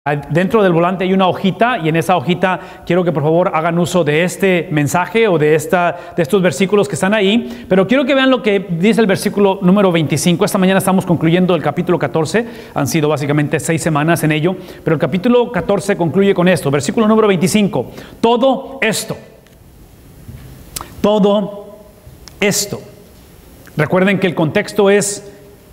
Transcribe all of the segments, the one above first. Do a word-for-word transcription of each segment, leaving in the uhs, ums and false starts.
Dentro del volante hay una hojita y en esa hojita quiero que por favor hagan uso de este mensaje o de, esta, de estos versículos que están ahí, pero quiero que vean lo que dice el versículo número veinticinco. Esta mañana estamos concluyendo el capítulo catorce, han sido básicamente seis semanas en ello, pero el capítulo catorce concluye con esto, versículo número veinticinco. Todo esto, todo esto. Recuerden que el contexto es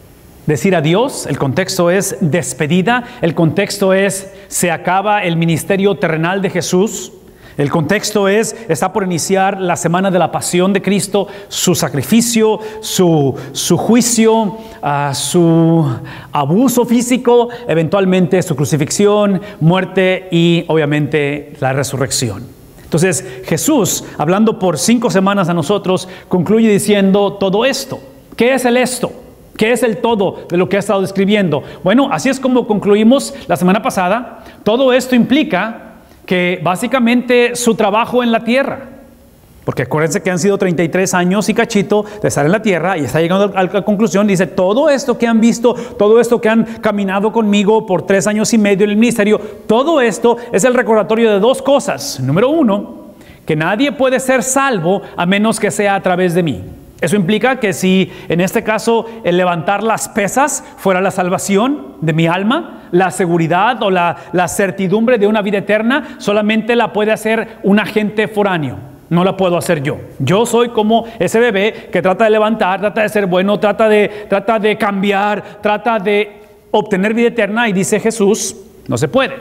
decir adiós, el contexto es despedida, el contexto es se acaba el ministerio terrenal de Jesús, el contexto es está por iniciar la semana de la pasión de Cristo, su sacrificio, su, su juicio, uh, su abuso físico, eventualmente su crucifixión, muerte y obviamente la resurrección. Entonces Jesús, hablando por cinco semanas a nosotros, concluye diciendo todo esto. ¿Qué es el esto? ¿Qué es el todo de lo que ha estado describiendo? Bueno, así es como concluimos la semana pasada. Todo esto implica que básicamente su trabajo en la tierra, porque acuérdense que han sido treinta y tres años y cachito de estar en la tierra y está llegando a la conclusión, dice, todo esto que han visto, todo esto que han caminado conmigo por tres años y medio en el ministerio, todo esto es el recordatorio de dos cosas. Número uno, que nadie puede ser salvo a menos que sea a través de mí. Eso implica que si en este caso el levantar las pesas fuera la salvación de mi alma, la seguridad o la, la certidumbre de una vida eterna, solamente la puede hacer un agente foráneo. No la puedo hacer yo. Yo soy como ese bebé que trata de levantar, trata de ser bueno, trata de, trata de cambiar, trata de obtener vida eterna y dice Jesús, no se puede.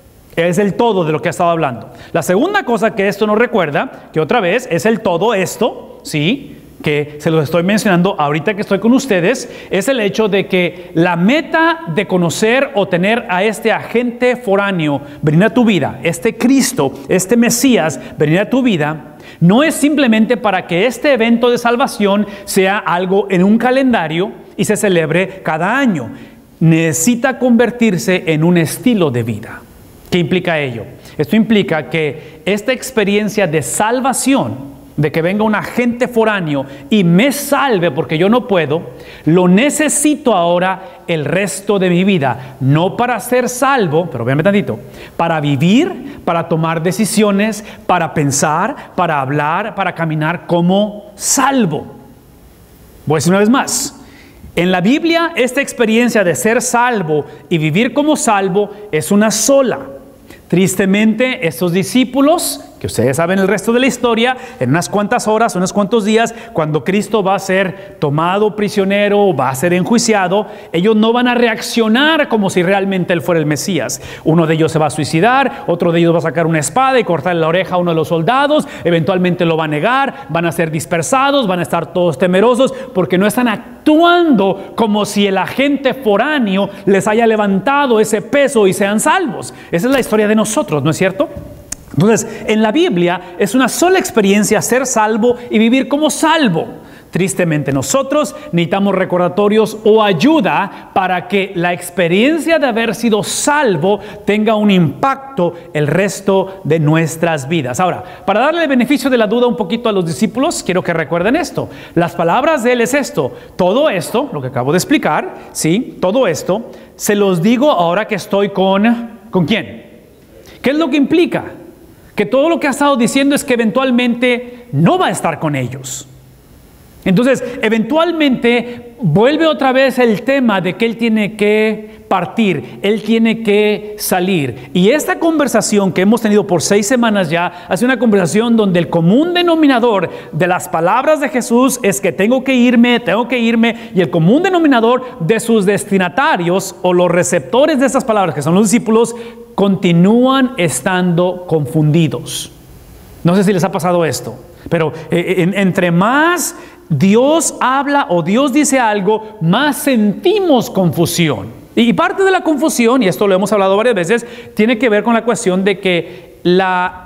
Es el todo de lo que ha estado hablando. La segunda cosa que esto nos recuerda, que otra vez es el todo esto, ¿sí?, que se los estoy mencionando ahorita que estoy con ustedes, es el hecho de que la meta de conocer o tener a este agente foráneo venir a tu vida, este Cristo, este Mesías venir a tu vida, no es simplemente para que este evento de salvación sea algo en un calendario y se celebre cada año. Necesita convertirse en un estilo de vida. ¿Qué implica ello? Esto implica que esta experiencia de salvación, de que venga un agente foráneo y me salve porque yo no puedo, lo necesito ahora el resto de mi vida, no para ser salvo, pero véanme tantito, para vivir, para tomar decisiones, para pensar, para hablar, para caminar como salvo. Voy a decir una vez más, en la Biblia esta experiencia de ser salvo y vivir como salvo es una sola. Tristemente, estos discípulos, que ustedes saben el resto de la historia, en unas cuantas horas, unos cuantos días, cuando Cristo va a ser tomado prisionero, va a ser enjuiciado, ellos no van a reaccionar como si realmente Él fuera el Mesías. Uno de ellos se va a suicidar, otro de ellos va a sacar una espada y cortarle la oreja a uno de los soldados, eventualmente lo va a negar, van a ser dispersados, van a estar todos temerosos, porque no están actuando como si el agente foráneo les haya levantado ese peso y sean salvos. Esa es la historia de nosotros, ¿no es cierto? Entonces, en la Biblia es una sola experiencia ser salvo y vivir como salvo. Tristemente, nosotros necesitamos recordatorios o ayuda para que la experiencia de haber sido salvo tenga un impacto el resto de nuestras vidas. Ahora, para darle el beneficio de la duda un poquito a los discípulos, quiero que recuerden esto. Las palabras de Él es esto. Todo esto, lo que acabo de explicar, ¿sí? Todo esto, se los digo ahora que estoy con... ¿Con quién? ¿Qué es lo que implica? Que todo lo que ha estado diciendo es que eventualmente no va a estar con ellos. Entonces, eventualmente vuelve otra vez el tema de que Él tiene que partir, Él tiene que salir. Y esta conversación que hemos tenido por seis semanas ya, ha sido una conversación donde el común denominador de las palabras de Jesús es que tengo que irme, tengo que irme, y el común denominador de sus destinatarios o los receptores de esas palabras, que son los discípulos, continúan estando confundidos. No sé si les ha pasado esto, pero eh, en, entre más Dios habla o Dios dice algo, más sentimos confusión. Y parte de la confusión, y esto lo hemos hablado varias veces, tiene que ver con la cuestión de que la,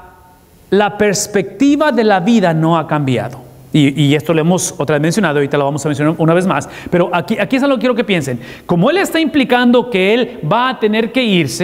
la perspectiva de la vida no ha cambiado. Y, y esto lo hemos otra vez mencionado, ahorita lo vamos a mencionar una vez más, pero aquí, aquí es algo que quiero que piensen. Como Él está implicando que Él va a tener que irse,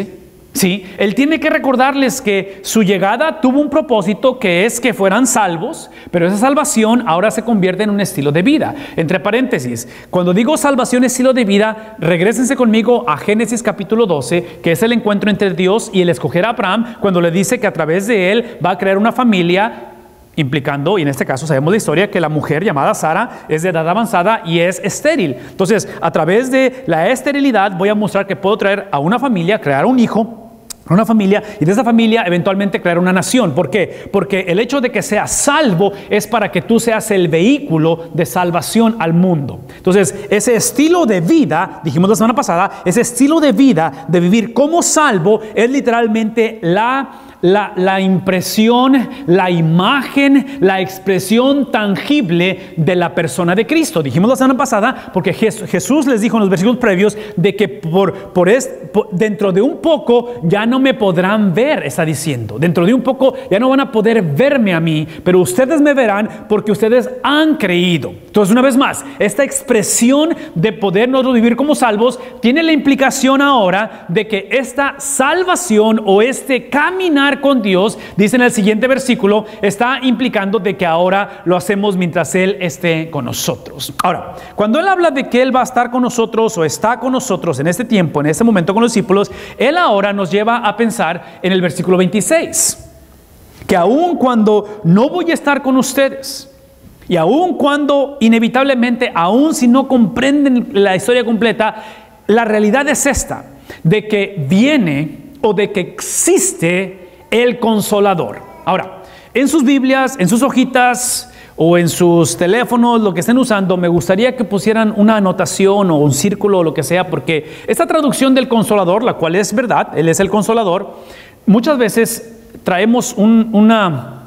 Sí, Él tiene que recordarles que su llegada tuvo un propósito, que es que fueran salvos, pero esa salvación ahora se convierte en un estilo de vida. Entre paréntesis, cuando digo salvación, estilo de vida, regrésense conmigo a Génesis capítulo doce, que es el encuentro entre Dios y el escoger a Abraham, cuando le dice que a través de él va a crear una familia, implicando, y en este caso sabemos la historia, que la mujer llamada Sara es de edad avanzada y es estéril. Entonces, a través de la esterilidad voy a mostrar que puedo traer a una familia, crear un hijo, una familia, y de esa familia eventualmente crear una nación. ¿Por qué? Porque el hecho de que seas salvo es para que tú seas el vehículo de salvación al mundo. Entonces, ese estilo de vida, dijimos la semana pasada, ese estilo de vida de vivir como salvo es literalmente la La, la impresión, la imagen, la expresión tangible de la persona de Cristo. Dijimos la semana pasada, porque Jesús les dijo en los versículos previos de que por, por, es, por dentro de un poco ya no me podrán ver, está diciendo. Dentro de un poco ya no van a poder verme a mí, pero ustedes me verán porque ustedes han creído. Entonces, una vez más, esta expresión de poder nosotros vivir como salvos tiene la implicación ahora de que esta salvación o este caminar con Dios, dice en el siguiente versículo, está implicando de que ahora lo hacemos mientras Él esté con nosotros. Ahora, cuando Él habla de que Él va a estar con nosotros o está con nosotros en este tiempo, en este momento con los discípulos, Él ahora nos lleva a pensar en el versículo veintiséis, que aun cuando no voy a estar con ustedes, y aun cuando inevitablemente, aun si no comprenden la historia completa, la realidad es esta, de que viene o de que existe el Consolador. Ahora, en sus Biblias, en sus hojitas o en sus teléfonos, lo que estén usando, me gustaría que pusieran una anotación o un círculo o lo que sea, porque esta traducción del Consolador, la cual es verdad, Él es el Consolador, muchas veces traemos un, una,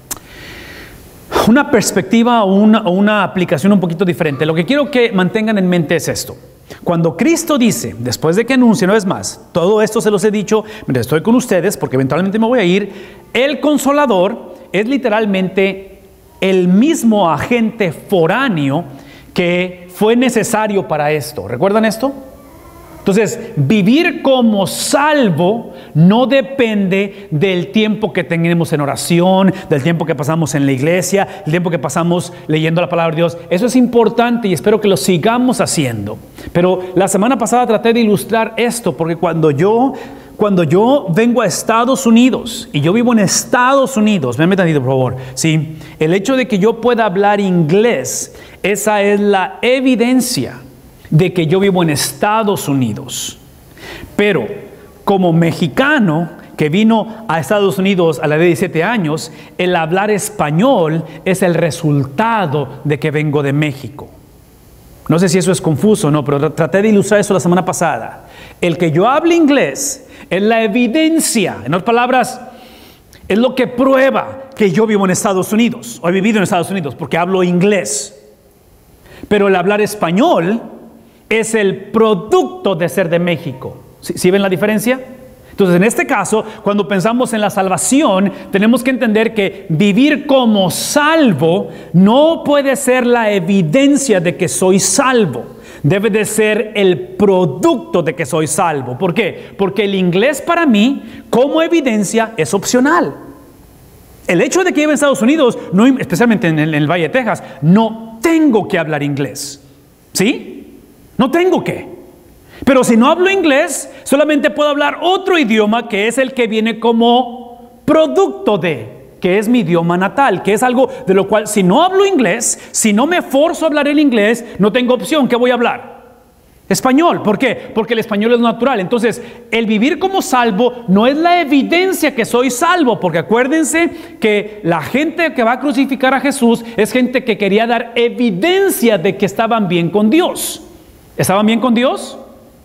una perspectiva o una, o una aplicación un poquito diferente. Lo que quiero que mantengan en mente es esto. Cuando Cristo dice, después de que anuncie una vez más, todo esto se los he dicho, mientras estoy con ustedes, porque eventualmente me voy a ir, el Consolador es literalmente el mismo agente foráneo que fue necesario para esto. ¿Recuerdan esto? Entonces, vivir como salvo no depende del tiempo que tenemos en oración, del tiempo que pasamos en la iglesia, del tiempo que pasamos leyendo la palabra de Dios. Eso es importante y espero que lo sigamos haciendo. Pero la semana pasada traté de ilustrar esto, porque cuando yo, cuando yo vengo a Estados Unidos y yo vivo en Estados Unidos, me tantito por favor, ¿sí? El hecho de que yo pueda hablar inglés, esa es la evidencia de que yo vivo en Estados Unidos. Pero como mexicano que vino a Estados Unidos a la edad de diecisiete años, el hablar español es el resultado de que vengo de México. No sé si eso es confuso o no, pero traté de ilustrar eso la semana pasada. El que yo hable inglés es la evidencia, en otras palabras, es lo que prueba que yo vivo en Estados Unidos, o he vivido en Estados Unidos, porque hablo inglés. Pero el hablar español es el producto de ser de México. ¿Sí, ¿Sí ven la diferencia? Entonces, en este caso, cuando pensamos en la salvación, tenemos que entender que vivir como salvo no puede ser la evidencia de que soy salvo. Debe de ser el producto de que soy salvo. ¿Por qué? Porque el inglés para mí, como evidencia, es opcional. El hecho de que viva en Estados Unidos, no, especialmente en el, en el Valle de Texas, no tengo que hablar inglés. ¿Sí? No tengo que. Pero si no hablo inglés, solamente puedo hablar otro idioma que es el que viene como producto de, que es mi idioma natal, que es algo de lo cual si no hablo inglés, si no me forzo a hablar el inglés, no tengo opción. ¿Qué voy a hablar? Español. ¿Por qué? Porque el español es natural. Entonces, el vivir como salvo no es la evidencia que soy salvo, porque acuérdense que la gente que va a crucificar a Jesús es gente que quería dar evidencia de que estaban bien con Dios. ¿Estaban bien con Dios?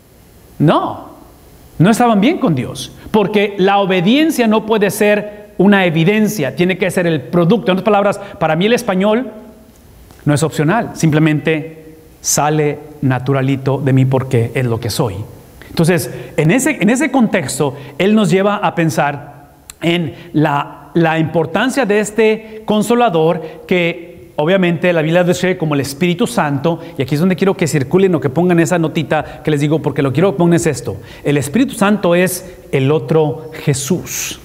No, no estaban bien con Dios, porque la obediencia no puede ser una evidencia, tiene que ser el producto. En otras palabras, para mí el español no es opcional, simplemente sale naturalito de mí porque es lo que soy. Entonces, en ese, en ese contexto, Él nos lleva a pensar en la, la importancia de este Consolador que obviamente la Biblia lo describe como el Espíritu Santo, y aquí es donde quiero que circulen o que pongan esa notita que les digo, porque lo quiero que pongan es esto. El Espíritu Santo es el otro Jesús.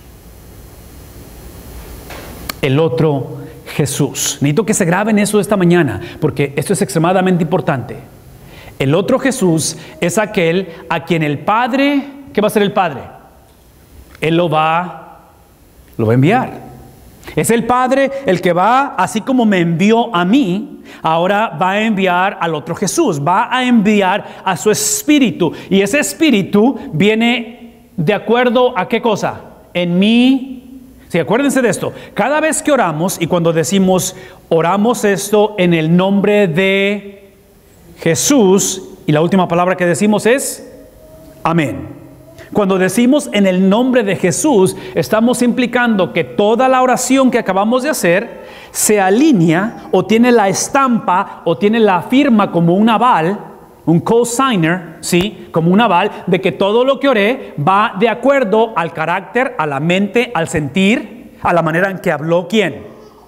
El otro Jesús. Necesito que se graben eso esta mañana, porque esto es extremadamente importante. El otro Jesús es aquel a quien el Padre, ¿qué va a hacer el Padre? Él lo va, lo va a enviar. Es el Padre el que va, así como me envió a mí, ahora va a enviar al otro Jesús, va a enviar a su Espíritu. Y ese Espíritu viene de acuerdo a qué cosa? En mí. Sí, acuérdense de esto. Cada vez que oramos, y cuando decimos oramos esto en el nombre de Jesús, y la última palabra que decimos es amén. Cuando decimos en el nombre de Jesús, estamos implicando que toda la oración que acabamos de hacer se alinea o tiene la estampa o tiene la firma como un aval, un co-signer, ¿sí? Como un aval de que todo lo que oré va de acuerdo al carácter, a la mente, al sentir, a la manera en que habló ¿quién?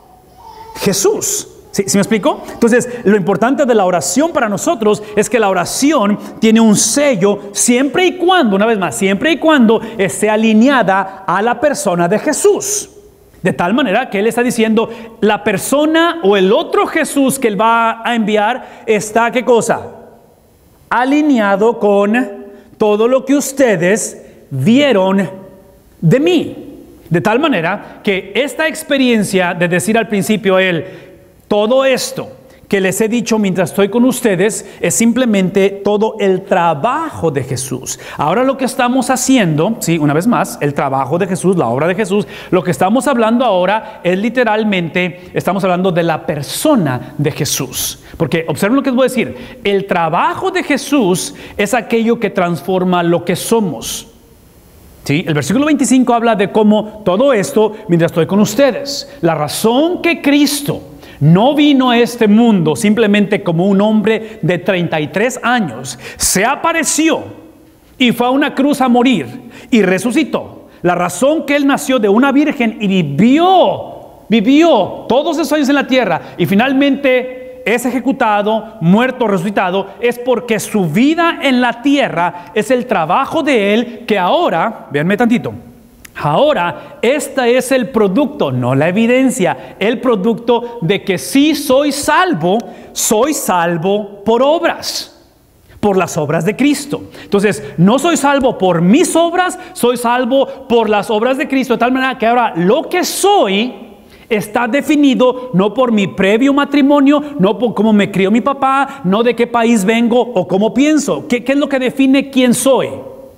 Jesús. ¿Sí, ¿Sí me explico? Entonces, lo importante de la oración para nosotros es que la oración tiene un sello siempre y cuando, una vez más, siempre y cuando esté alineada a la persona de Jesús. De tal manera que Él está diciendo, la persona o el otro Jesús que Él va a enviar está, ¿qué cosa? Alineado con todo lo que ustedes vieron de mí. De tal manera que esta experiencia de decir al principio a Él, todo esto que les he dicho mientras estoy con ustedes es simplemente todo el trabajo de Jesús. Ahora lo que estamos haciendo, sí, una vez más, el trabajo de Jesús, la obra de Jesús, lo que estamos hablando ahora es literalmente, estamos hablando de la persona de Jesús. Porque observen lo que les voy a decir, el trabajo de Jesús es aquello que transforma lo que somos. ¿Sí? El versículo veinticinco habla de cómo todo esto mientras estoy con ustedes. La razón que Cristo no vino a este mundo simplemente como un hombre de treinta y tres años, se apareció y fue a una cruz a morir y resucitó. La razón que Él nació de una virgen y vivió, vivió todos esos años en la tierra y finalmente es ejecutado, muerto, resucitado, es porque su vida en la tierra es el trabajo de Él que ahora, véanme tantito, ahora, este es el producto, no la evidencia, el producto de que sí soy salvo, soy salvo por obras, por las obras de Cristo. Entonces, no soy salvo por mis obras, soy salvo por las obras de Cristo, de tal manera que ahora lo que soy está definido no por mi previo matrimonio, no por cómo me crió mi papá, no de qué país vengo o cómo pienso. ¿Qué, qué es lo que define quién soy?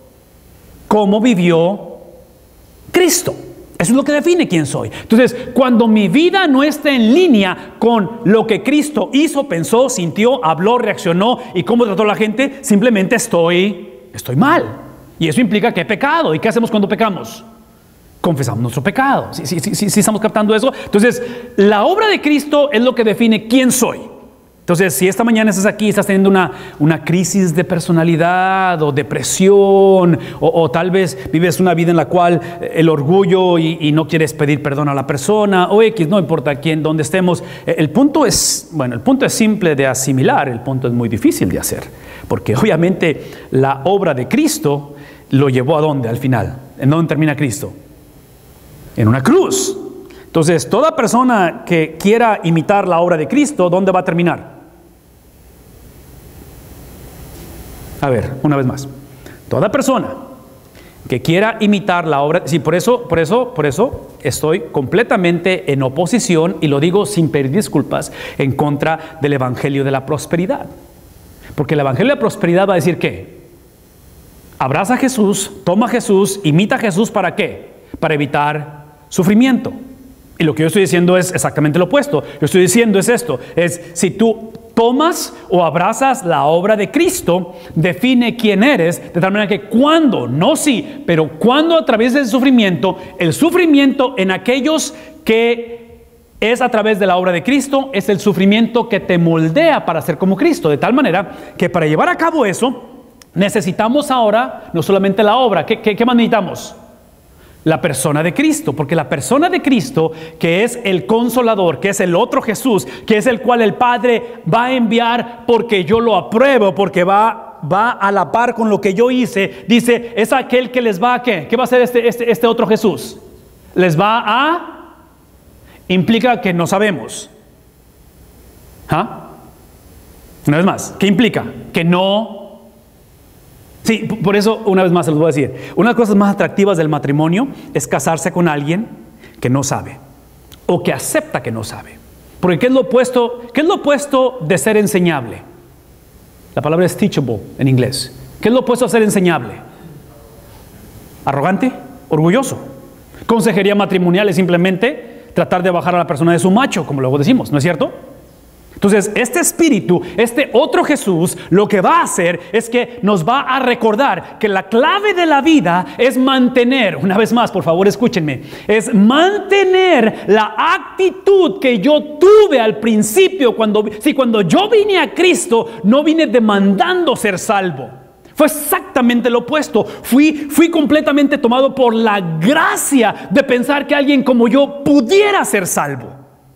¿Cómo vivió Cristo? Eso es lo que define quién soy. Entonces, cuando mi vida no está en línea con lo que Cristo hizo, pensó, sintió, habló, reaccionó y cómo trató a la gente, simplemente estoy, estoy mal. Y eso implica que he pecado. ¿Y qué hacemos cuando pecamos? Confesamos nuestro pecado. ¿Sí, sí, sí, sí, sí estamos captando eso? Entonces, la obra de Cristo es lo que define quién soy. Entonces, si esta mañana estás aquí y estás teniendo una, una crisis de personalidad o depresión, o, o tal vez vives una vida en la cual el orgullo y, y no quieres pedir perdón a la persona, o X, no importa quién, dónde estemos, el punto es, bueno, el punto es simple de asimilar, el punto es muy difícil de hacer, porque obviamente la obra de Cristo lo llevó ¿a dónde al final? ¿En dónde termina Cristo? En una cruz. Entonces, toda persona que quiera imitar la obra de Cristo, ¿dónde va a terminar? A ver, una vez más. Toda persona que quiera imitar la obra, sí, por eso, por eso, por eso estoy completamente en oposición, y lo digo sin pedir disculpas, en contra del evangelio de la prosperidad. Porque el evangelio de la prosperidad va a decir ¿qué? Abraza a Jesús, toma a Jesús, imita a Jesús, ¿para qué? Para evitar sufrimiento. Y lo que yo estoy diciendo es exactamente lo opuesto. Yo estoy diciendo es esto, es si tú tomas o abrazas la obra de Cristo, define quién eres, de tal manera que cuando, no sí, pero cuando a través del sufrimiento, el sufrimiento en aquellos que es a través de la obra de Cristo, es el sufrimiento que te moldea para ser como Cristo, de tal manera que para llevar a cabo eso, necesitamos ahora no solamente la obra, ¿qué, qué, qué más necesitamos? La persona de Cristo, porque la persona de Cristo, que es el Consolador, que es el otro Jesús, que es el cual el Padre va a enviar porque yo lo apruebo, porque va, va a la par con lo que yo hice, dice, es aquel que les va a ¿qué? ¿Qué va a hacer este, este, este otro Jesús? Les va a, implica que no sabemos. ¿Ah? Una vez más, ¿qué implica? Que no. Sí, por eso una vez más se los voy a decir. Una de las cosas más atractivas del matrimonio es casarse con alguien que no sabe o que acepta que no sabe. Porque ¿qué es lo opuesto? ¿Qué es lo opuesto de ser enseñable? La palabra es teachable en inglés. ¿Qué es lo opuesto a ser enseñable? Arrogante, orgulloso. Consejería matrimonial es simplemente tratar de bajar a la persona de su macho, como luego decimos, ¿no es cierto? Entonces, este espíritu, este otro Jesús, lo que va a hacer es que nos va a recordar que la clave de la vida es mantener, una vez más, por favor, escúchenme, es mantener la actitud que yo tuve al principio cuando, sí, cuando yo vine a Cristo, no vine demandando ser salvo. Fue exactamente lo opuesto. Fui, fui completamente tomado por la gracia de pensar que alguien como yo pudiera ser salvo.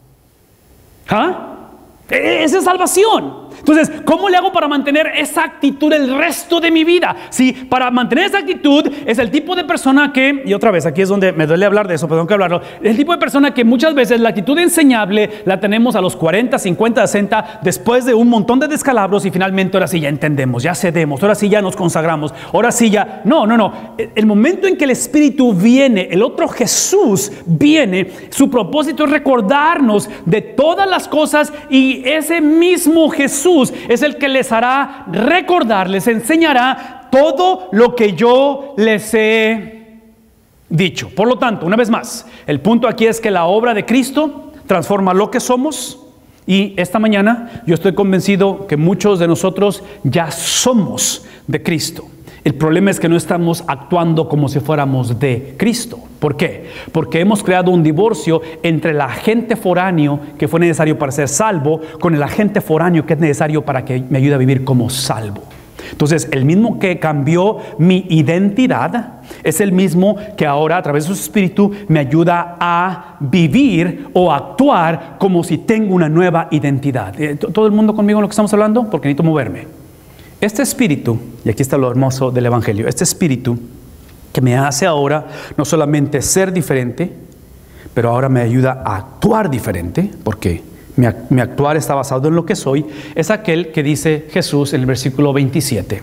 ¿Ah? Esa es salvación. Entonces, ¿cómo le hago para mantener esa actitud el resto de mi vida? Sí, para mantener esa actitud es el tipo de persona que, y otra vez, aquí es donde me duele hablar de eso, pero tengo que hablarlo, el tipo de persona que muchas veces la actitud enseñable la tenemos a los cuarenta, cincuenta, sesenta, después de un montón de descalabros y finalmente ahora sí ya entendemos, ya cedemos, ahora sí ya nos consagramos, ahora sí ya, no, no, no, el momento en que el Espíritu viene, el otro Jesús viene, su propósito es recordarnos de todas las cosas y ese mismo Jesús es el que les hará recordar, les enseñará todo lo que yo les he dicho. Por lo tanto, una vez más, el punto aquí es que la obra de Cristo transforma lo que somos y esta mañana yo estoy convencido que muchos de nosotros ya somos de Cristo. El problema es que no estamos actuando como si fuéramos de Cristo. ¿Por qué? Porque hemos creado un divorcio entre el agente foráneo que fue necesario para ser salvo con el agente foráneo que es necesario para que me ayude a vivir como salvo. Entonces, el mismo que cambió mi identidad es el mismo que ahora a través de su Espíritu me ayuda a vivir o actuar como si tengo una nueva identidad. ¿Todo el mundo conmigo en lo que estamos hablando? Porque necesito moverme. Este espíritu, y aquí está lo hermoso del Evangelio, este espíritu que me hace ahora no solamente ser diferente, pero ahora me ayuda a actuar diferente, porque mi, mi actuar está basado en lo que soy, es aquel que dice Jesús en el versículo veintisiete,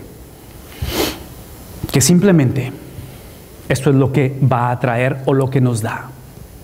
que simplemente esto es lo que va a traer o lo que nos da.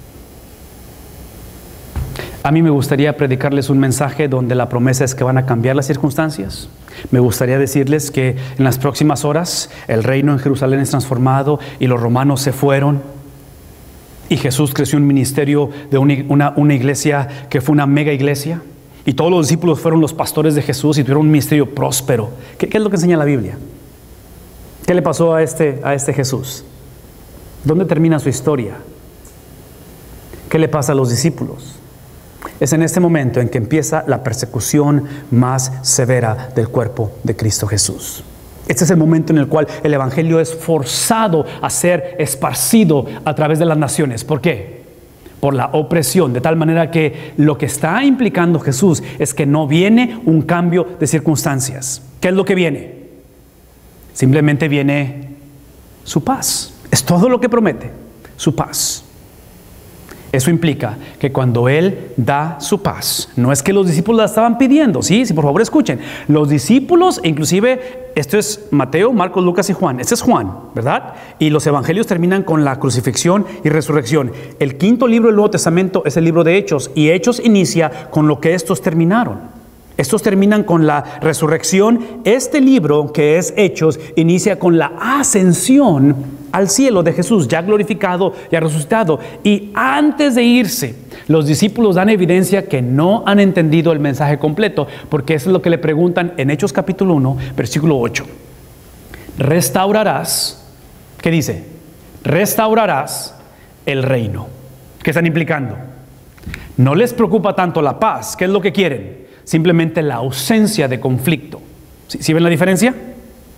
A mí me gustaría predicarles un mensaje donde la promesa es que van a cambiar las circunstancias. Me gustaría decirles que en las próximas horas el reino en Jerusalén es transformado y los romanos se fueron y Jesús creció un ministerio de una, una, una iglesia que fue una mega iglesia y todos los discípulos fueron los pastores de Jesús y tuvieron un ministerio próspero. ¿Qué, qué es lo que enseña la Biblia? ¿Qué le pasó a este, a este Jesús? ¿Dónde termina su historia? ¿Qué le pasa a los discípulos? Es en este momento en que empieza la persecución más severa del cuerpo de Cristo Jesús. Este es el momento en el cual el Evangelio es forzado a ser esparcido a través de las naciones. ¿Por qué? Por la opresión, de tal manera que lo que está implicando Jesús es que no viene un cambio de circunstancias. ¿Qué es lo que viene? Simplemente viene su paz. Es todo lo que promete, su paz. Eso implica que cuando Él da su paz, no es que los discípulos la estaban pidiendo, sí, sí, por favor escuchen, los discípulos, inclusive, esto es Mateo, Marcos, Lucas y Juan, este es Juan, ¿verdad? Y los evangelios terminan con la crucifixión y resurrección. El quinto libro del Nuevo Testamento es el libro de Hechos, y Hechos inicia con lo que estos terminaron. Estos terminan con la resurrección. Este libro, que es Hechos, inicia con la ascensión al cielo de Jesús, ya glorificado, ya resucitado. Y antes de irse, los discípulos dan evidencia que no han entendido el mensaje completo, porque eso es lo que le preguntan en Hechos capítulo uno, versículo ocho. Restaurarás, ¿qué dice? Restaurarás el reino. ¿Qué están implicando? No les preocupa tanto la paz. ¿Qué es lo que quieren? Simplemente la ausencia de conflicto. ¿Sí, ¿Sí ven la diferencia?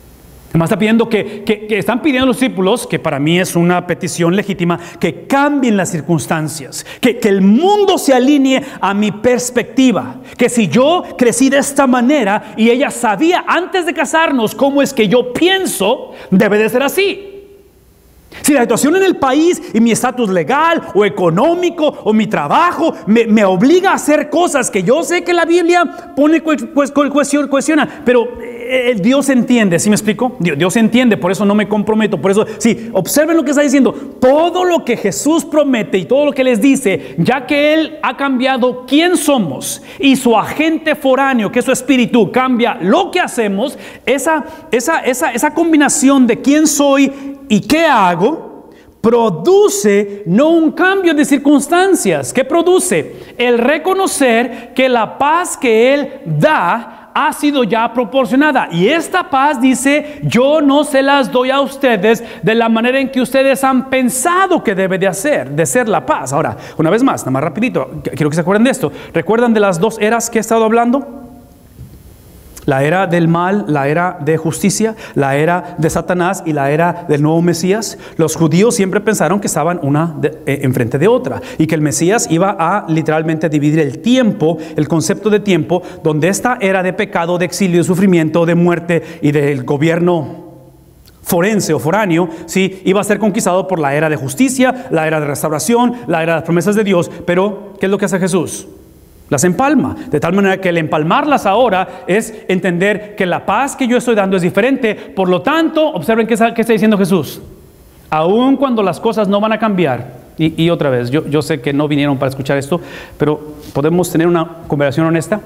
Además está pidiendo que, que, que están pidiendo a los discípulos, que para mí es una petición legítima, que cambien las circunstancias, que, que el mundo se alinee a mi perspectiva, que si yo crecí de esta manera y ella sabía antes de casarnos cómo es que yo pienso, debe de ser así. Si la situación en el país y mi estatus legal o económico o mi trabajo me, me obliga a hacer cosas que yo sé que la Biblia pone pues, cuestiona, cuestiona, pero el Dios entiende, ¿sí me explico? Dios, Dios entiende, por eso no me comprometo, por eso, sí, observen lo que está diciendo, todo lo que Jesús promete y todo lo que les dice, ya que Él ha cambiado quién somos y su agente foráneo, que es su espíritu, cambia lo que hacemos, esa, esa, esa, esa combinación de quién soy y qué hago, produce no un cambio de circunstancias. ¿Qué produce? El reconocer que la paz que Él da ha sido ya proporcionada. Y esta paz, dice, yo no se las doy a ustedes de la manera en que ustedes han pensado que debe de hacer, de ser la paz. Ahora, una vez más, nada más rapidito, quiero que se acuerden de esto. ¿Recuerdan de las dos eras que he estado hablando? La era del mal, la era de justicia, la era de Satanás y la era del nuevo Mesías. Los judíos siempre pensaron que estaban una de, eh, enfrente de otra y que el Mesías iba a literalmente dividir el tiempo, el concepto de tiempo, donde esta era de pecado, de exilio, de sufrimiento, de muerte y del gobierno forense o foráneo, sí, iba a ser conquistado por la era de justicia, la era de restauración, la era de las promesas de Dios. Pero, ¿qué es lo que hace Jesús? Las empalma, de tal manera que el empalmarlas ahora es entender que la paz que yo estoy dando es diferente. Por lo tanto, observen qué está, qué está diciendo Jesús. Aun cuando las cosas no van a cambiar, y, y otra vez, yo, yo sé que no vinieron para escuchar esto, pero podemos tener una conversación honesta.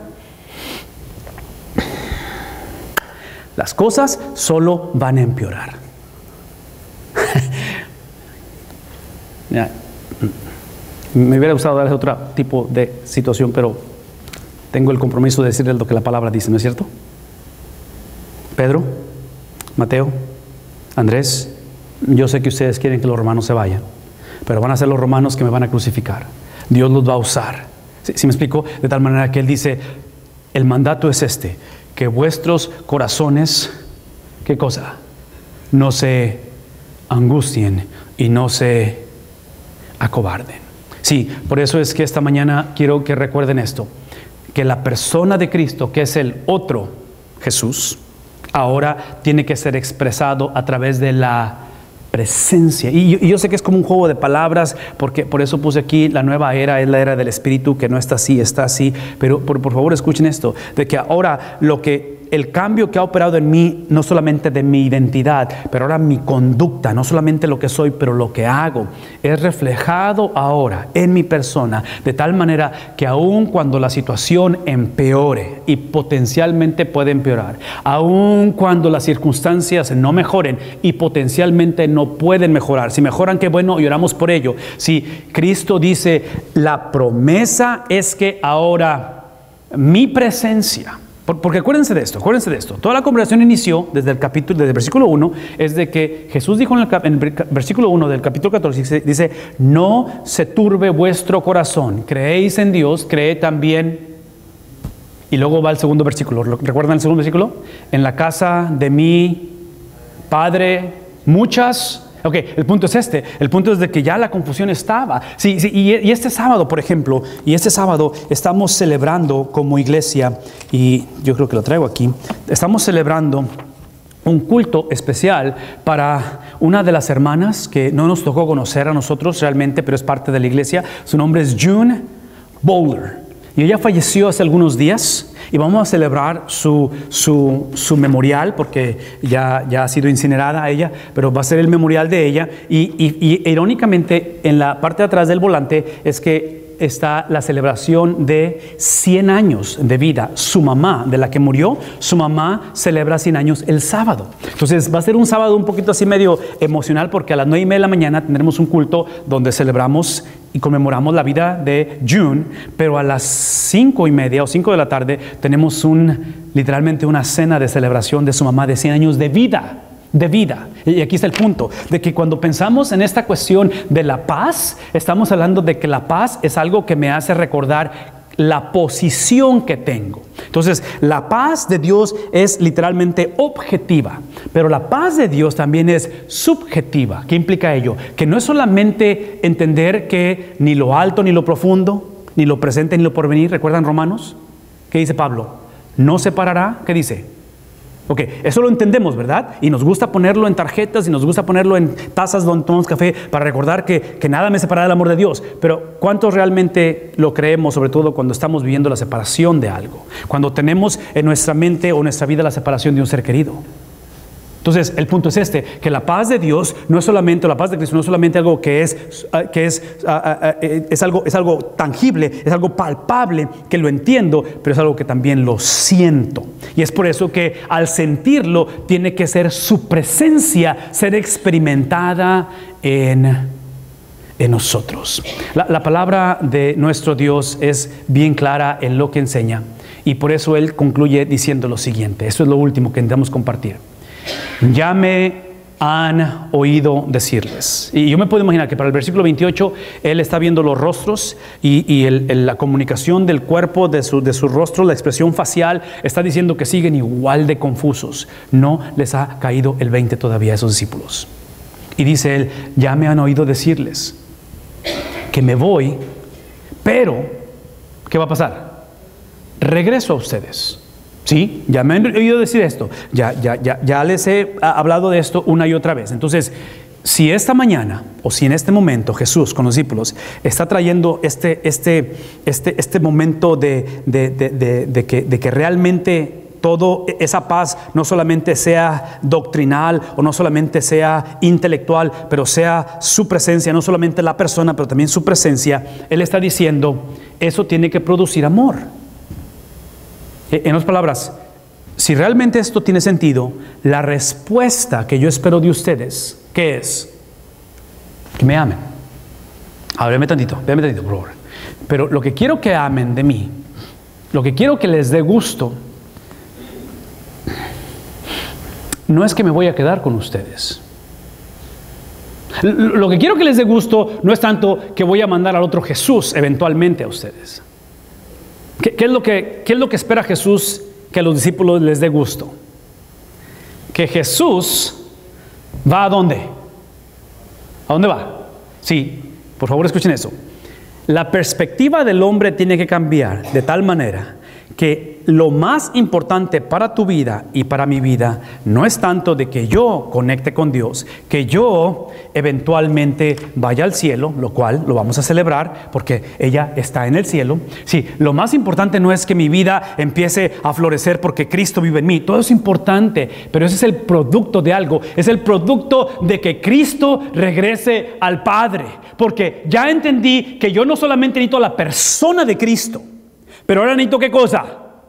Las cosas solo van a empeorar. Ya. Me hubiera gustado darles otro tipo de situación, pero tengo el compromiso de decirles lo que la palabra dice, ¿no es cierto? Pedro, Mateo, Andrés, yo sé que ustedes quieren que los romanos se vayan, pero van a ser los romanos que me van a crucificar. Dios los va a usar. ¿Sí, sí me explico? De tal manera que Él dice, el mandato es este, que vuestros corazones, ¿qué cosa? No se angustien y no se acobarden. Sí, por eso es que esta mañana quiero que recuerden esto, que la persona de Cristo, que es el otro Jesús, ahora tiene que ser expresado a través de la presencia. Y yo, y yo sé que es como un juego de palabras, porque por eso puse aquí la nueva era, es la era del Espíritu, que no está así, está así, pero por, por favor escuchen esto, de que ahora lo que el cambio que ha operado en mí, no solamente de mi identidad, pero ahora mi conducta, no solamente lo que soy, pero lo que hago, es reflejado ahora en mi persona, de tal manera que aun cuando la situación empeore, y potencialmente puede empeorar, aun cuando las circunstancias no mejoren y potencialmente no pueden mejorar, si mejoran, qué bueno, y oramos por ello. Si Cristo dice, la promesa es que ahora mi presencia, porque acuérdense de esto, acuérdense de esto. Toda la conversación inició desde el capítulo, desde el versículo uno, es de que Jesús dijo en el, en el versículo uno del capítulo catorce, dice, dice, no se turbe vuestro corazón, creéis en Dios, creed también. Y luego va el segundo versículo, ¿recuerdan el segundo versículo? En la casa de mi Padre, muchas... Ok, el punto es este, el punto es de que ya la confusión estaba. Sí, sí, y, y este sábado, por ejemplo, y este sábado estamos celebrando como iglesia, y yo creo que lo traigo aquí, estamos celebrando un culto especial para una de las hermanas que no nos tocó conocer a nosotros realmente, pero es parte de la iglesia. Su nombre es June Bowler, y ella falleció hace algunos días. Y vamos a celebrar su, su, su memorial, porque ya, ya ha sido incinerada ella, pero va a ser el memorial de ella. Y, y, y irónicamente, en la parte de atrás del volante es que está la celebración de cien años de vida. Su mamá, de la que murió, su mamá celebra cien años el sábado. Entonces va a ser un sábado un poquito así medio emocional, porque a las nueve y media de la mañana tendremos un culto donde celebramos y conmemoramos la vida de June, pero a las cinco y media o cinco de la tarde tenemos un, literalmente una cena de celebración de su mamá de cien años de vida. De vida. Y aquí está el punto, de que cuando pensamos en esta cuestión de la paz, estamos hablando de que la paz es algo que me hace recordar la posición que tengo. Entonces, la paz de Dios es literalmente objetiva, pero la paz de Dios también es subjetiva. ¿Qué implica ello? Que no es solamente entender que ni lo alto ni lo profundo, ni lo presente ni lo porvenir. ¿Recuerdan Romanos? ¿Qué dice Pablo? No separará. ¿Qué dice? Ok, eso lo entendemos, ¿verdad? Y nos gusta ponerlo en tarjetas y nos gusta ponerlo en tazas donde tomamos café para recordar que, que nada me separará del amor de Dios. Pero ¿cuántos realmente lo creemos, sobre todo cuando estamos viviendo la separación de algo? Cuando tenemos en nuestra mente o nuestra vida la separación de un ser querido. Entonces, el punto es este, que la paz de Dios no es solamente, la paz de Cristo no es solamente algo que es, que es, uh, uh, uh, es, algo, es algo tangible, es algo palpable, que lo entiendo, pero es algo que también lo siento. Y es por eso que al sentirlo, tiene que ser su presencia, ser experimentada en, en nosotros. La, la palabra de nuestro Dios es bien clara en lo que enseña, y por eso Él concluye diciendo lo siguiente. Esto es lo último que intentamos compartir. Ya me han oído decirles. Y yo me puedo imaginar que para el versículo veintiocho Él está viendo los rostros y, y el, el, la comunicación del cuerpo de su, de su rostro, la expresión facial, está diciendo que siguen igual de confusos. No les ha caído el veinte todavía a esos discípulos. Y dice Él, ya me han oído decirles que me voy, pero ¿qué va a pasar? Regreso a ustedes. Sí, ya me han oído decir esto, ya, ya, ya, ya les he hablado de esto una y otra vez. Entonces, si esta mañana o si en este momento Jesús con los discípulos está trayendo este, este, este, este momento de, de, de, de, de, que, de que realmente toda esa paz no solamente sea doctrinal o no solamente sea intelectual, pero sea su presencia, no solamente la persona, pero también su presencia, Él está diciendo, eso tiene que producir amor. En otras palabras, si realmente esto tiene sentido, la respuesta que yo espero de ustedes, ¿qué es? Que me amen. Ahora, véanme tantito, véanme tantito, por favor. Pero lo que quiero que amen de mí, lo que quiero que les dé gusto, no es que me voy a quedar con ustedes. Lo que quiero que les dé gusto no es tanto que voy a mandar al otro Jesús eventualmente a ustedes. ¿Qué, qué, es lo que, ¿Qué es lo que espera Jesús que a los discípulos les dé gusto? Que Jesús va ¿a dónde? ¿A dónde va? Sí, por favor escuchen eso. La perspectiva del hombre tiene que cambiar de tal manera que lo más importante para tu vida y para mi vida no es tanto de que yo conecte con Dios, que yo eventualmente vaya al cielo, lo cual lo vamos a celebrar porque ella está en el cielo. Sí, lo más importante no es que mi vida empiece a florecer porque Cristo vive en mí. Todo es importante, pero ese es el producto de algo. Es el producto de que Cristo regrese al Padre, porque ya entendí que yo no solamente necesito la persona de Cristo, pero ahora necesito ¿qué cosa?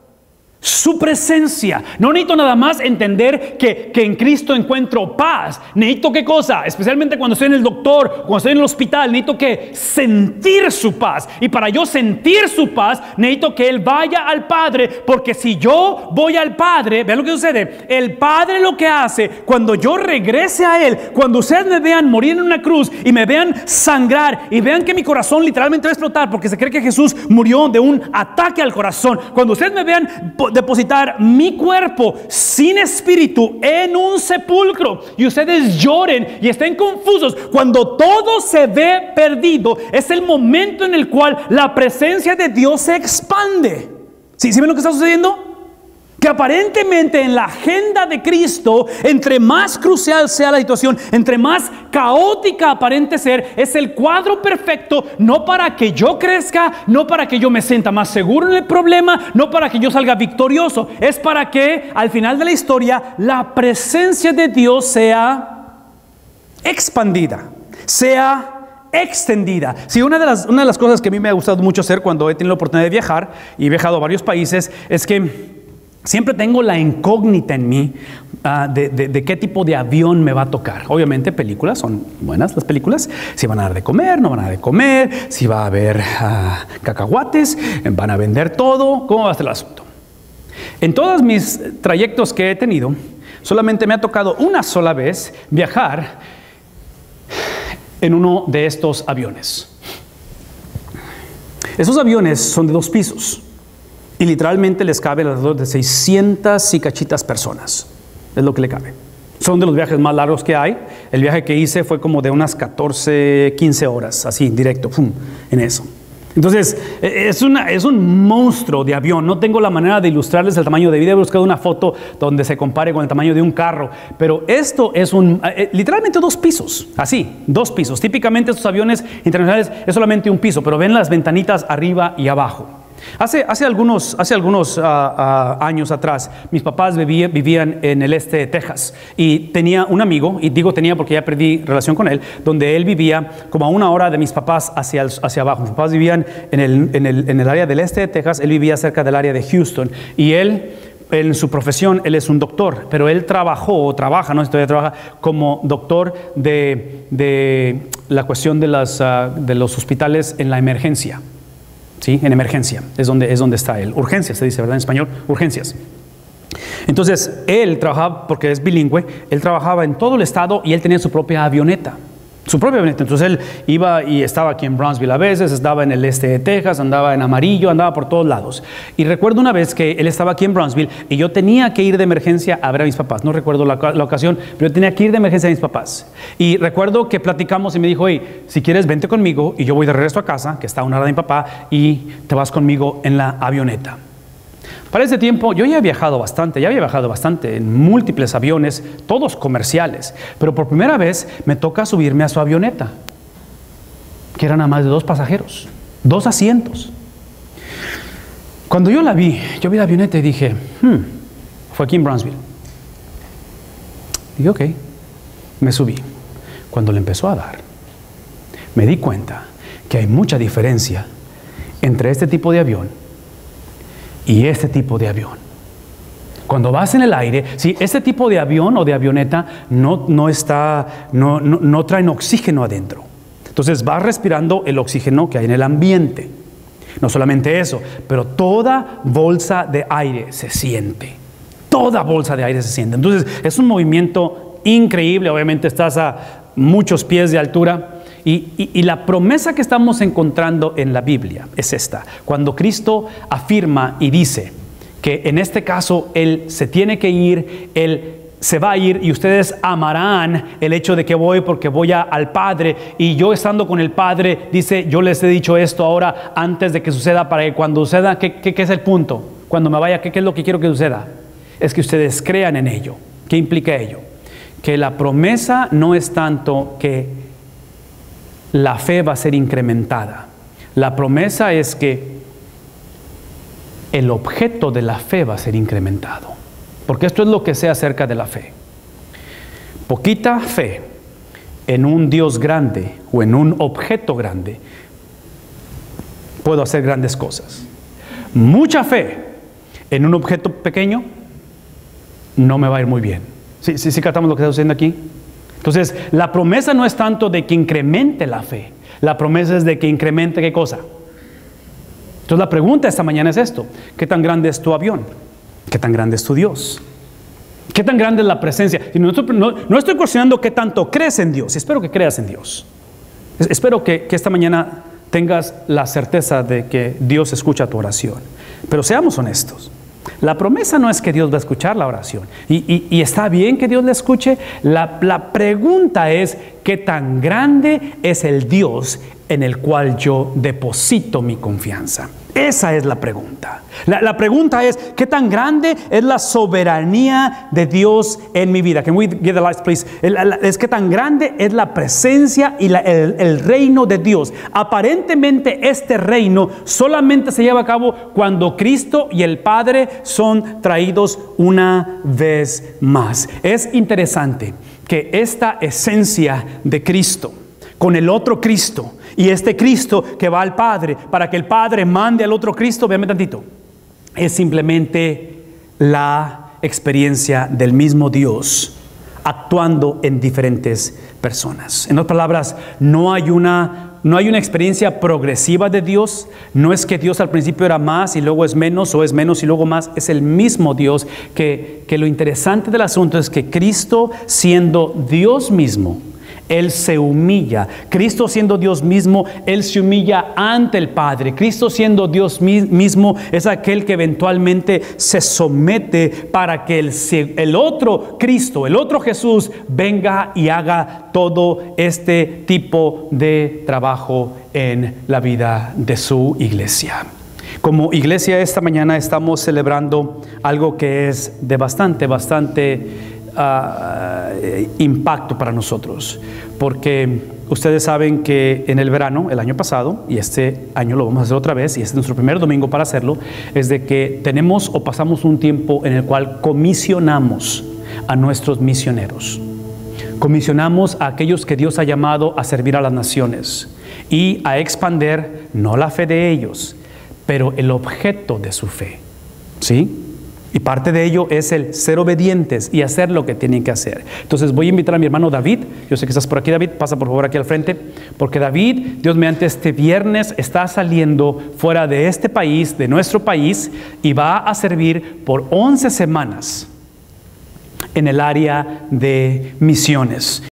Su presencia. No necesito nada más entender que, que en Cristo encuentro paz. Necesito ¿qué cosa? Especialmente cuando estoy en el doctor, cuando estoy en el hospital, necesito que sentir su paz. Y para yo sentir su paz, necesito que Él vaya al Padre, porque si yo voy al Padre, vean lo que sucede. El Padre lo que hace cuando yo regrese a Él, cuando ustedes me vean morir en una cruz y me vean sangrar y vean que mi corazón literalmente va a explotar porque se cree que Jesús murió de un ataque al corazón. Cuando ustedes me vean depositar mi cuerpo sin espíritu en un sepulcro y ustedes lloren y estén confusos, cuando todo se ve perdido, es el momento en el cual la presencia de Dios se expande. ¿Sí, ¿Sí ven lo que está sucediendo? Que aparentemente en la agenda de Cristo, entre más crucial sea la situación, entre más caótica aparente ser, es el cuadro perfecto, no para que yo crezca, no para que yo me sienta más seguro en el problema, no para que yo salga victorioso, es para que al final de la historia la presencia de Dios sea expandida, sea extendida. Sí, una de las, una de las cosas que a mí me ha gustado mucho hacer cuando he tenido la oportunidad de viajar y he viajado a varios países es que siempre tengo la incógnita en mí uh, de, de, de qué tipo de avión me va a tocar. Obviamente películas, son buenas las películas. Si van a dar de comer, no van a dar de comer. Si va a haber uh, cacahuates, van a vender todo. ¿Cómo va a ser el asunto? En todos mis trayectos que he tenido, solamente me ha tocado una sola vez viajar en uno de estos aviones. Esos aviones son de dos pisos y literalmente les cabe alrededor de seiscientas y cachitas personas. Es lo que le cabe. Son de los viajes más largos que hay. El viaje que hice fue como de unas catorce, quince horas, así, directo, pum, en eso. Entonces, es, una, es un monstruo de avión. No tengo la manera de ilustrarles el tamaño de vida. He buscado una foto donde se compare con el tamaño de un carro. Pero esto es un, eh, literalmente dos pisos. Así, dos pisos. Típicamente estos aviones internacionales es solamente un piso, pero ven las ventanitas arriba y abajo. Hace, hace algunos, hace algunos uh, uh, años atrás, mis papás vivía, vivían en el este de Texas y tenía un amigo, y digo tenía porque ya perdí relación con él, donde él vivía como a una hora de mis papás hacia, el, hacia abajo. Mis papás vivían en el, en, el, en el área del este de Texas, él vivía cerca del área de Houston y él, en su profesión, él es un doctor, pero él trabajó o trabaja, no sé si todavía trabaja, como doctor de, de la cuestión de, las, uh, de los hospitales en la emergencia. ¿Sí? En emergencia, es donde, es donde está él. Urgencias, se dice, ¿verdad? En español, urgencias. Entonces, él trabajaba, porque es bilingüe, él trabajaba en todo el estado y él tenía su propia avioneta. Su propia avioneta. Entonces, él iba y estaba aquí en Brownsville a veces, estaba en el este de Texas, andaba en Amarillo, andaba por todos lados. Y recuerdo una vez que él estaba aquí en Brownsville y yo tenía que ir de emergencia a ver a mis papás. No recuerdo la, la ocasión, pero yo tenía que ir de emergencia a mis papás. Y recuerdo que platicamos y me dijo, hey, si quieres, vente conmigo y yo voy de regreso a casa, que está a una hora de mi papá, y te vas conmigo en la avioneta. Para ese tiempo yo ya he viajado bastante, ya había viajado bastante en múltiples aviones, todos comerciales, pero por primera vez me toca subirme a su avioneta, que eran nada más de dos pasajeros, dos asientos. Cuando yo la vi, yo vi la avioneta y dije, hmm, fue aquí en Brownsville. Dije, ok, me subí. Cuando le empezó a dar, me di cuenta que hay mucha diferencia entre este tipo de avión y este tipo de avión. Cuando vas en el aire, si este tipo de avión o de avioneta no, no está, no, no, no traen oxígeno adentro. Entonces vas respirando el oxígeno que hay en el ambiente. No solamente eso, pero toda bolsa de aire se siente. Toda bolsa de aire se siente. Entonces es un movimiento increíble. Obviamente estás a muchos pies de altura. Y, y, y la promesa que estamos encontrando en la Biblia es esta. Cuando Cristo afirma y dice que en este caso Él se tiene que ir, Él se va a ir y ustedes amarán el hecho de que voy porque voy a, al Padre, y yo estando con el Padre, dice, yo les he dicho esto ahora antes de que suceda, para que cuando suceda, ¿qué, qué, qué es el punto? Cuando me vaya, ¿qué, qué es lo que quiero que suceda? Es que ustedes crean en ello. ¿Qué implica ello? Que la promesa no es tanto que la fe va a ser incrementada. La promesa es que el objeto de la fe va a ser incrementado. Porque esto es lo que sé acerca de la fe. Poquita fe en un Dios grande o en un objeto grande, puedo hacer grandes cosas. Mucha fe en un objeto pequeño, no me va a ir muy bien. ¿Sí, sí, sí captamos lo que está sucediendo aquí? Entonces, la promesa no es tanto de que incremente la fe. La promesa es de que incremente ¿qué cosa? Entonces, la pregunta esta mañana es esto. ¿Qué tan grande es tu avión? ¿Qué tan grande es tu Dios? ¿Qué tan grande es la presencia? Y no, no, no estoy cuestionando qué tanto crees en Dios. Espero que creas en Dios. Espero que, que esta mañana tengas la certeza de que Dios escucha tu oración. Pero seamos honestos. La promesa no es que Dios va a escuchar la oración. Y, y, y está bien que Dios la escuche. La, la pregunta es, ¿qué tan grande es el Dios en el cual yo deposito mi confianza? Esa es la pregunta. La, la pregunta es, ¿qué tan grande es la soberanía de Dios en mi vida? Can we get the lights, please? El, el, es ¿qué tan grande es la presencia y la, el, el reino de Dios? Aparentemente este reino solamente se lleva a cabo cuando Cristo y el Padre son traídos una vez más. Es interesante que esta esencia de Cristo con el otro Cristo, y este Cristo que va al Padre para que el Padre mande al otro Cristo, véanme tantito, es simplemente la experiencia del mismo Dios actuando en diferentes personas. En otras palabras, no hay una no hay una experiencia progresiva de Dios. No es que Dios al principio era más y luego es menos, o es menos y luego más. Es el mismo Dios. Que, que lo interesante del asunto es que Cristo, siendo Dios mismo, Él se humilla. Cristo siendo Dios mismo, Él se humilla ante el Padre. Cristo siendo Dios mismo es aquel que eventualmente se somete para que el, el otro Cristo, el otro Jesús, venga y haga todo este tipo de trabajo en la vida de su iglesia. Como iglesia, esta mañana estamos celebrando algo que es de bastante, bastante Uh, impacto para nosotros, porque ustedes saben que en el verano, el año pasado, y este año lo vamos a hacer otra vez, y este es nuestro primer domingo para hacerlo, es de que tenemos o pasamos un tiempo en el cual comisionamos a nuestros misioneros. Comisionamos a aquellos que Dios ha llamado a servir a las naciones y a expander no la fe de ellos, pero el objeto de su fe, ¿sí? Y parte de ello es el ser obedientes y hacer lo que tienen que hacer. Entonces voy a invitar a mi hermano David. Yo sé que estás por aquí, David. Pasa por favor aquí al frente. Porque David, Dios mediante, este viernes está saliendo fuera de este país, de nuestro país, y va a servir por once semanas en el área de misiones.